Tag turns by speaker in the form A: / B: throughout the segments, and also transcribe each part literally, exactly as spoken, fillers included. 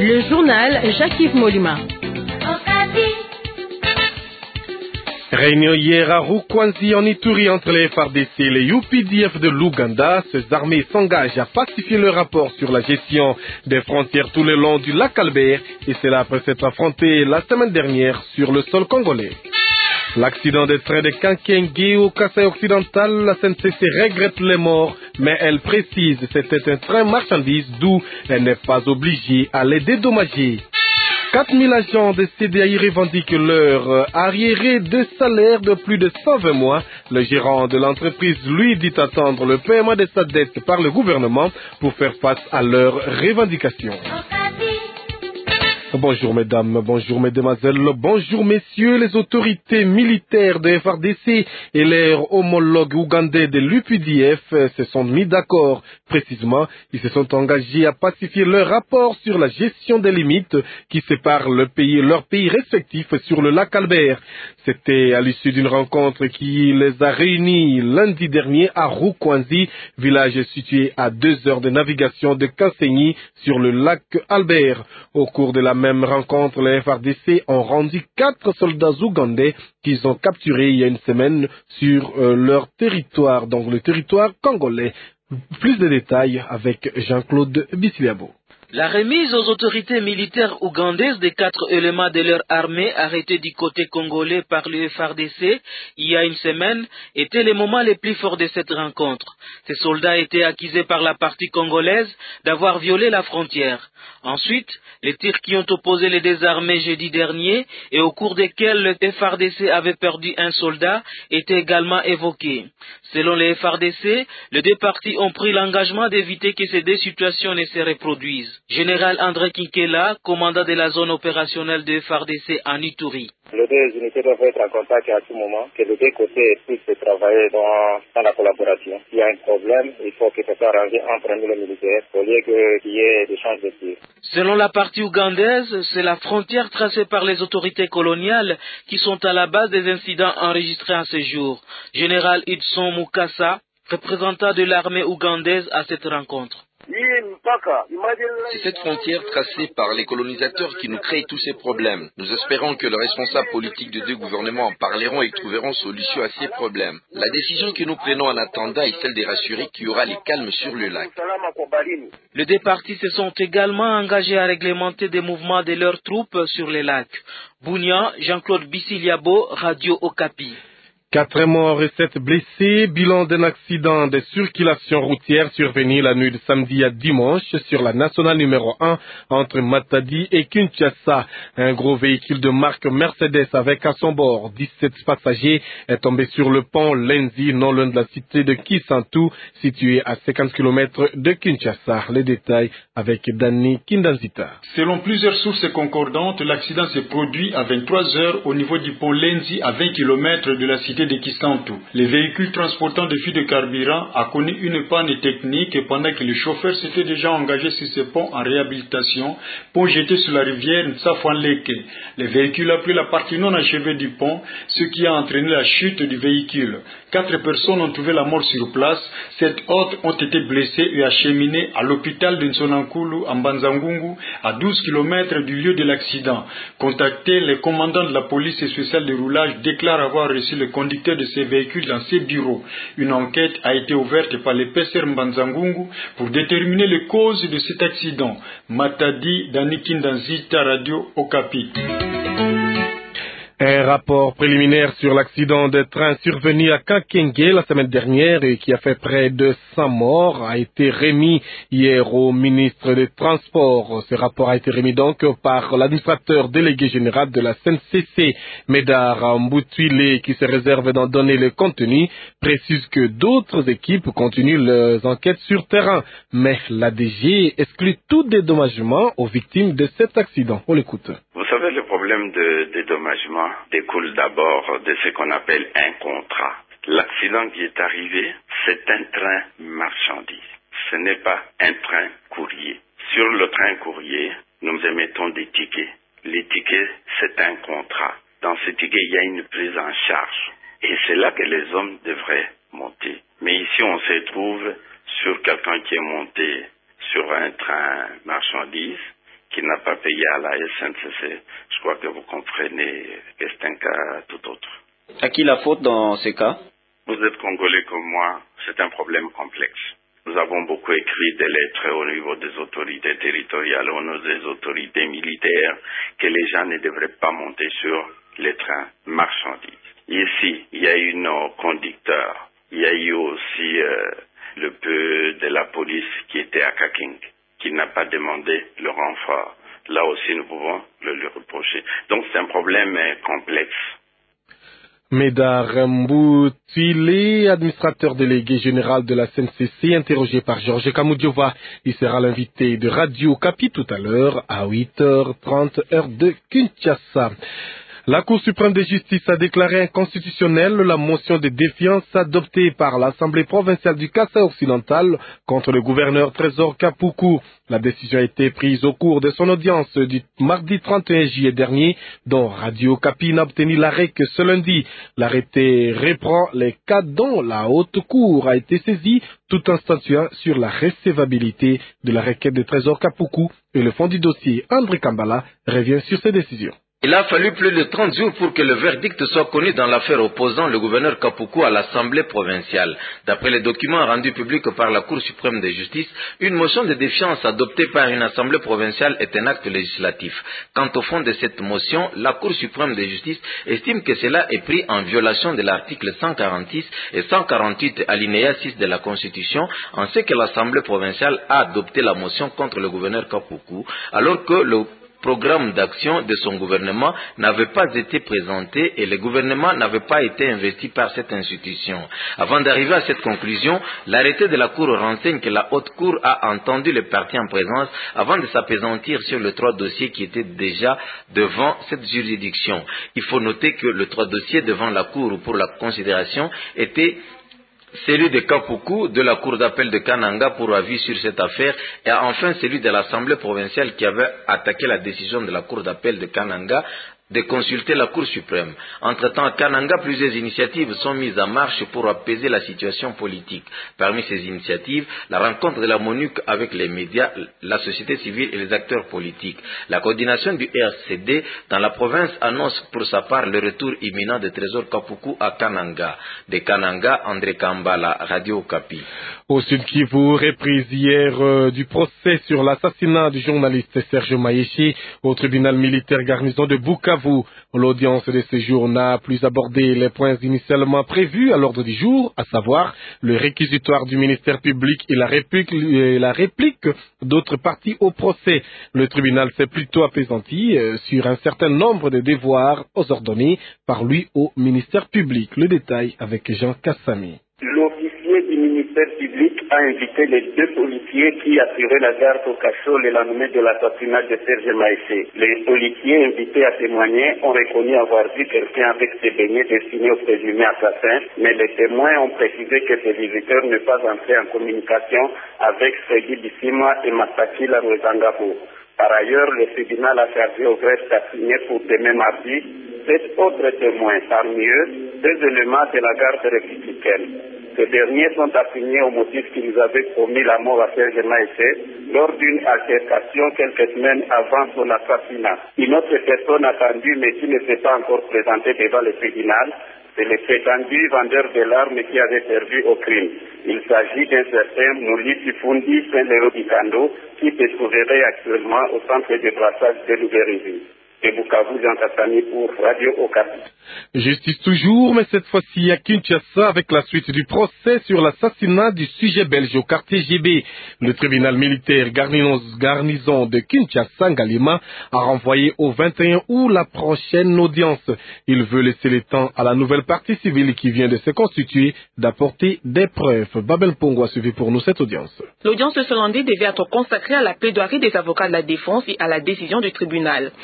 A: Le journal Jacques-Yves Molima.
B: Réunion hier à Rukwanzi en Ituri entre les F A R D C et les U P D F de l'Ouganda. Ces armées s'engagent à pacifier le rapport sur la gestion des frontières tout le long du lac Albert, et cela après s'être affronté la semaine dernière sur le sol congolais. L'accident de train de Kankengue au Kasaï occidental, la S N C C regrette les morts, mais elle précise que c'était un train marchandise, d'où elle n'est pas obligée à les dédommager. quatre mille agents de C D A I revendiquent leur arriéré de salaire de plus de cent vingt mois. Le gérant de l'entreprise lui dit attendre le paiement de sa dette par le gouvernement pour faire face à leurs revendications. Bonjour mesdames, bonjour mesdemoiselles, bonjour messieurs. Les autorités militaires de F A R D C et leurs homologues ougandais de l'U P D F se sont mis d'accord. Précisément, ils se sont engagés à pacifier leur rapport sur la gestion des limites qui séparent le pays, leurs pays respectifs sur le lac Albert. C'était à l'issue d'une rencontre qui les a réunis lundi dernier à Rukwanzi, village situé à deux heures de navigation de Kansenyi sur le lac Albert. Au cours de la même rencontre, les F A R D C ont rendu quatre soldats ougandais qu'ils ont capturés il y a une semaine sur euh, leur territoire, donc le territoire congolais. Plus de détails avec Jean-Claude Bissiliabo.
C: La remise aux autorités militaires ougandaises des quatre éléments de leur armée arrêtés du côté congolais par le F A R D C il y a une semaine était le moment le plus fort de cette rencontre. Ces soldats étaient accusés par la partie congolaise d'avoir violé la frontière. Ensuite, les tirs qui ont opposé les deux armées jeudi dernier et au cours desquels le F A R D C avait perdu un soldat étaient également évoqués. Selon le F A R D C, les deux parties ont pris l'engagement d'éviter que ces deux situations ne se reproduisent. Général André Kinkela, commandant de la zone opérationnelle de F A R D C en Ituri.
D: Les deux unités doivent être en contact à tout moment, que les deux côtés puissent travailler dans, dans la collaboration. S'il y a un problème, il faut que ça soit arrangé entre nous les militaires, au lieu qu'il y ait des chances de tir.
C: Selon la partie ougandaise, c'est la frontière tracée par les autorités coloniales qui sont à la base des incidents enregistrés en ce jour. Général Hudson Mukasa, représentant de l'armée ougandaise à cette rencontre.
E: C'est cette frontière tracée par les colonisateurs qui nous crée tous ces problèmes. Nous espérons que les responsables politiques de deux gouvernements en parleront et trouveront solution à ces problèmes. La décision que nous prenons en attendant est celle de rassurer qu'il y aura les calmes sur le lac.
C: Les deux parties se sont également engagés à réglementer des mouvements de leurs troupes sur les lacs. Bounian, Jean-Claude Bissiliabo, Radio Okapi.
B: Quatre morts et sept blessés, bilan d'un accident de circulation routière survenu la nuit de samedi à dimanche sur la nationale numéro un entre Matadi et Kinshasa. Un gros véhicule de marque Mercedes avec à son bord dix-sept passagers est tombé sur le pont Lenzi, non loin de la cité de Kisantu, située à cinquante kilomètres de Kinshasa. Les détails avec Dani Kindanzita.
F: Selon plusieurs sources concordantes, l'accident s'est produit à vingt-trois heures au niveau du pont Lenzi à vingt kilomètres de la cité de Kisantu. Les véhicules transportant des fûts de carburant a connu une panne technique pendant que le chauffeur s'était déjà engagé sur ce pont en réhabilitation, pont jeté sur la rivière Ntsafouanleke. Les véhicules a pris la partie non achevée du pont, ce qui a entraîné la chute du véhicule. Quatre personnes ont trouvé la mort sur place, sept autres ont été blessées et acheminées à l'hôpital de Nsonankulu en Banzangungu, à douze kilomètres du lieu de l'accident. Contacté, le commandant de la police spéciale de roulage déclare avoir reçu le conducteur de ces véhicules dans ses bureaux. Une enquête a été ouverte par le P C R Mbanzangungu pour déterminer les causes de cet accident. Matadi, Danikindanzita, Radio Okapi.
B: Un rapport préliminaire sur l'accident de train survenu à Kankengue la semaine dernière et qui a fait près de cent morts a été remis hier au ministre des Transports. Ce rapport a été remis donc par l'administrateur délégué général de la S N C C, Médard Mboutouilé, qui se réserve d'en donner le contenu, précise que d'autres équipes continuent leurs enquêtes sur terrain. Mais l'A D G exclut tout dédommagement aux victimes de cet accident. On l'écoute.
G: Vous savez, le problème de dédommagement découle d'abord de ce qu'on appelle un contrat. L'accident qui est arrivé, c'est un train marchandise. Ce n'est pas un train courrier. Sur le train courrier, nous émettons des tickets. Les tickets, c'est un contrat. Dans ces tickets, il y a une prise en charge. Et c'est là que les hommes devraient monter. Mais ici, on se trouve sur quelqu'un qui est monté sur un train marchandise qui n'a pas payé à la S N C C, je crois que vous comprenez que c'est un cas tout autre.
H: À qui la faute dans ces cas?
G: Vous êtes Congolais comme moi, c'est un problème complexe. Nous avons beaucoup écrit des lettres au niveau des autorités territoriales, au niveau des autorités militaires, que les gens ne devraient pas monter sur les trains marchandises. Ici, il y a eu nos conducteurs, il y a eu aussi euh, le peu de la police qui était à Kaking, qui n'a pas demandé le renfort. Là aussi, nous pouvons le lui reprocher. Donc, c'est un problème euh, complexe.
B: Médard Mboutile, administrateur délégué général de la C N C C, interrogé par Georges Kamoudjova. Il sera l'invité de Radio Okapi tout à l'heure à huit heures trente heure de Kinshasa. La Cour suprême de justice a déclaré inconstitutionnelle la motion de défiance adoptée par l'Assemblée provinciale du Kasaï occidental contre le gouverneur Trésor Kapuku. La décision a été prise au cours de son audience du mardi trente et un juillet dernier, dont Radio Okapi n'a obtenu l'arrêt que ce lundi. L'arrêté reprend les cas dont la Haute Cour a été saisie, tout en statuant sur la recevabilité de la requête de Trésor Kapuku, et le fond du dossier, André Kambala, revient sur ces décisions.
I: Il a fallu plus de trente jours pour que le verdict soit connu dans l'affaire opposant le gouverneur Kapuku à l'Assemblée provinciale. D'après les documents rendus publics par la Cour suprême de justice, une motion de défiance adoptée par une Assemblée provinciale est un acte législatif. Quant au fond de cette motion, la Cour suprême de justice estime que cela est pris en violation de l'article cent quarante-six et cent quarante-huit alinéa six de la Constitution, en ce que l'Assemblée provinciale a adopté la motion contre le gouverneur Kapuku, alors que le programme d'action de son gouvernement n'avait pas été présenté et le gouvernement n'avait pas été investi par cette institution. Avant d'arriver à cette conclusion, l'arrêté de la Cour renseigne que la Haute Cour a entendu les parties en présence avant de s'appesantir sur les trois dossiers qui étaient déjà devant cette juridiction. Il faut noter que les trois dossiers devant la Cour pour la considération étaient celui de Kapuku, de la Cour d'appel de Kananga pour avis sur cette affaire, et enfin celui de l'Assemblée provinciale qui avait attaqué la décision de la Cour d'appel de Kananga de consulter la Cour suprême. Entre-temps, à Kananga, plusieurs initiatives sont mises en marche pour apaiser la situation politique. Parmi ces initiatives, la rencontre de la MONUC avec les médias, la société civile et les acteurs politiques. La coordination du R C D dans la province annonce pour sa part le retour imminent de Trésor Kapuku à Kananga. De Kananga, André Kambala, Radio Okapi.
B: Au Sud Kivu, reprise hier euh, du procès sur l'assassinat du journaliste Serge Maïchi au tribunal militaire garnison de Bukavu. L'audience de ce jour n'a plus abordé les points initialement prévus à l'ordre du jour, à savoir le réquisitoire du ministère public et la réplique, et la réplique d'autres parties au procès. Le tribunal s'est plutôt apaisanti euh, sur un certain nombre de devoirs ordonnés par lui au ministère public. Le détail avec Jean Kassami.
J: L'officier du ministère public a invité les deux policiers qui assuraient la garde au cachot le lendemain de l'assassinat de Serge Maïché. Les policiers invités à témoigner ont reconnu avoir vu quelqu'un avec ses beignets destinés au présumé assassin, mais les témoins ont précisé que ces visiteurs ne pas entrés en communication avec Freddy Bissima et Masakila Rwezangabo. Par ailleurs, le tribunal a chargé au greffe d'assigner pour demain mardi sept autres témoins, parmi eux deux éléments de la garde républicaine. Ces derniers sont assignés au motif qu'ils avaient promis la mort à Serge Maïché lors d'une altercation quelques semaines avant son assassinat. Une autre personne attendue mais qui ne s'est pas encore présentée devant le tribunal, c'est le prétendu vendeur de l'arme qui avait servi au crime. Il s'agit d'un certain Mouli Sifundi Saint-Léo Dikando qui se trouverait actuellement au centre de brassage de Luberizi. Et Bukavu, Jean Kassami pour Radio Okapi.
B: Justice toujours, mais cette fois-ci à Kinshasa avec la suite du procès sur l'assassinat du sujet belge au quartier G B. Le tribunal militaire garnison de Kinshasa, Ngalima, a renvoyé au vingt et un août la prochaine audience. Il veut laisser le temps à la nouvelle partie civile qui vient de se constituer d'apporter des preuves. Babel Pongo a suivi pour nous cette audience.
A: L'audience de ce lundi devait être consacrée à la plaidoirie des avocats de la défense et à la décision du tribunal. Mais le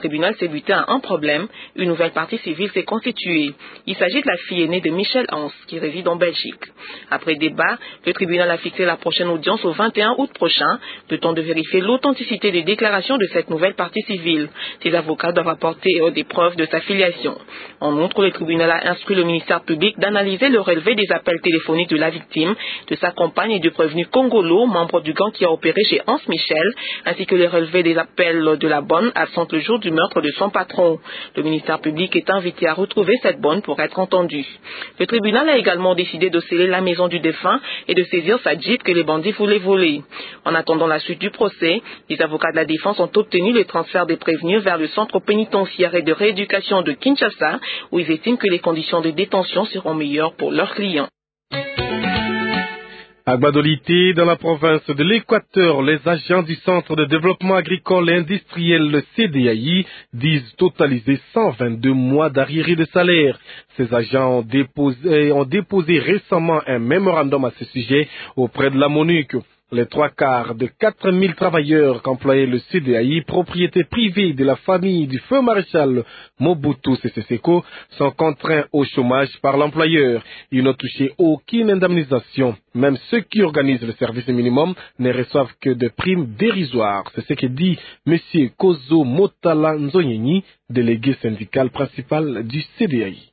A: tribunal s'est buté à un problème. Une nouvelle partie civile s'est constituée. Il s'agit de la fille aînée de Michel Hans, qui réside en Belgique. Après débat, le tribunal a fixé la prochaine audience au vingt et un août prochain, le temps de vérifier l'authenticité des déclarations de cette nouvelle partie civile. Ses avocats doivent apporter des preuves de sa filiation. En outre, le tribunal a instruit le ministère public d'analyser le relevé des appels téléphoniques de la victime, de sa compagne et du prévenu Congolo, membre du gang qui a opéré chez Hans Michel, ainsi que les relevés des appels de la bonne absente le jour du meurtre de son patron. Le ministère public est invité à retrouver cette bonne pour être entendu. Le tribunal a également décidé de sceller la maison du défunt et de saisir sa Jeep que les bandits voulaient voler. En attendant la suite du procès, les avocats de la défense ont obtenu le transfert des prévenus vers le centre pénitentiaire et de rééducation de Kinshasa, où ils estiment que les conditions de détention seront meilleures pour leurs clients.
B: À Gbadolité, dans la province de l'Équateur, les agents du Centre de développement agricole et industriel, le C D A I, disent totaliser cent vingt-deux mois d'arriérés de salaire. Ces agents ont déposé, ont déposé récemment un mémorandum à ce sujet auprès de la MONUC. Les trois quarts de quatre mille travailleurs qu'employait le C D A I, propriété privée de la famille du feu maréchal Mobutu Sese Seko, sont contraints au chômage par l'employeur. Ils n'ont touché aucune indemnisation. Même ceux qui organisent le service minimum ne reçoivent que des primes dérisoires. C'est ce que dit M. Kozo Motala Nzonyeni, délégué syndical principal du C D A I.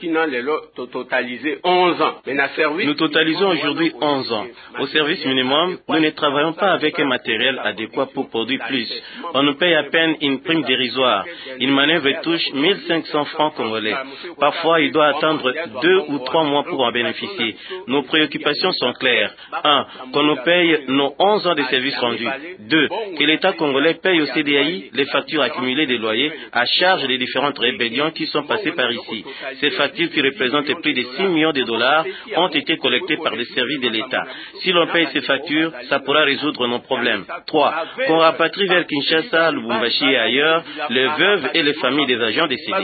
K: Nous totalisons aujourd'hui onze ans. Au service minimum, nous ne travaillons pas avec un matériel adéquat pour produire plus. On nous paye à peine une prime dérisoire. Une manœuvre touche mille cinq cents francs congolais. Parfois, il doit attendre deux ou trois mois pour en bénéficier. Nos préoccupations sont claires. Un, qu'on nous paye nos onze ans de services rendus. Deux, que l'État congolais paye au C D A I les factures accumulées des loyers à charge des différentes rébellions qui sont passées par ici. Ces factures qui représentent plus de six millions de dollars ont été collectées par les services de l'État. Si l'on paye ces factures, ça pourra résoudre nos problèmes. Trois, qu'on rapatrie vers Kinshasa, Lubumbashi et ailleurs les veuves et les familles des agents des C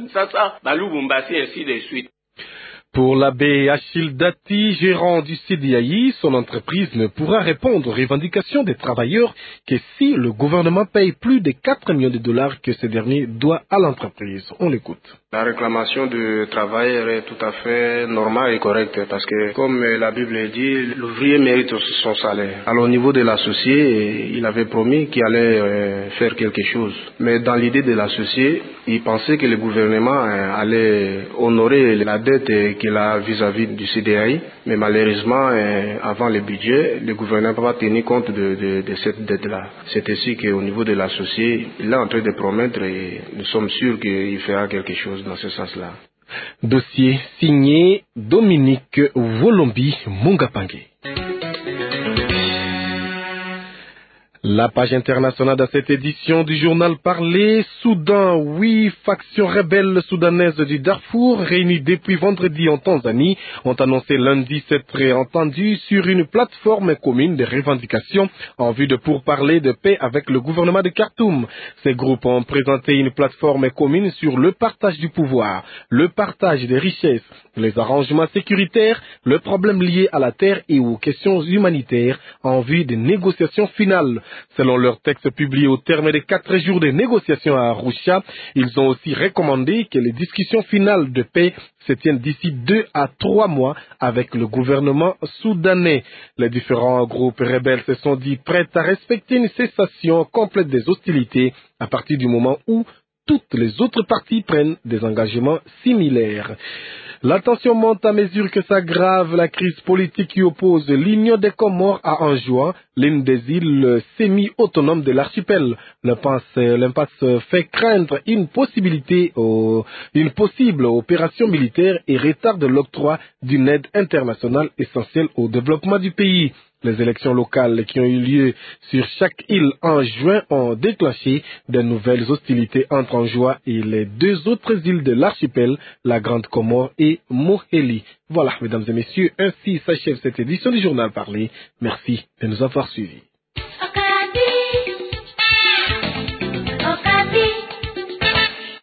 K: D I.
B: Pour l'abbé Achille Dati, gérant du C D A I, son entreprise ne pourra répondre aux revendications des travailleurs que si le gouvernement paye plus de quatre millions de dollars que ce dernier doit à l'entreprise. On l'écoute.
L: La réclamation du travailleur est tout à fait normale et correcte parce que, comme la Bible dit, l'ouvrier mérite son salaire. Alors au niveau de l'associé, il avait promis qu'il allait faire quelque chose. Mais dans l'idée de l'associé, il pensait que le gouvernement allait honorer la dette qu'il a vis-à-vis du C D A I. Mais malheureusement, avant le budget, le gouvernement n'a pas tenu compte de, de, de cette dette-là. C'est ainsi qu'au niveau de l'associé, il est en train de promettre et nous sommes sûrs qu'il fera quelque chose dans ce sens-là.
B: Dossier signé Dominique Volombi Mungapangue. La page internationale de cette édition du journal Parler, Soudan, huit factions rebelles soudanaises du Darfour, réunies depuis vendredi en Tanzanie, ont annoncé lundi s'être entendues sur une plateforme commune de revendications en vue de pourparlers de paix avec le gouvernement de Khartoum. Ces groupes ont présenté une plateforme commune sur le partage du pouvoir, le partage des richesses, les arrangements sécuritaires, le problème lié à la terre et aux questions humanitaires en vue de négociations finales. Selon leur texte publié au terme des quatre jours de négociations à Arusha, ils ont aussi recommandé que les discussions finales de paix se tiennent d'ici deux à trois mois avec le gouvernement soudanais. Les différents groupes rebelles se sont dit prêts à respecter une cessation complète des hostilités à partir du moment où toutes les autres parties prennent des engagements similaires. La tension monte à mesure que s'aggrave la crise politique qui oppose l'Union des Comores à Anjouan, l'une des îles semi-autonomes de l'archipel. L'impasse fait craindre une possibilité, au, une possible opération militaire et retarde l'octroi d'une aide internationale essentielle au développement du pays. Les élections locales qui ont eu lieu sur chaque île en juin ont déclenché de nouvelles hostilités entre Anjouan et les deux autres îles de l'archipel, la Grande Comore et Moheli. Voilà, mesdames et messieurs, ainsi s'achève cette édition du journal Parler. Merci de nous avoir suivis.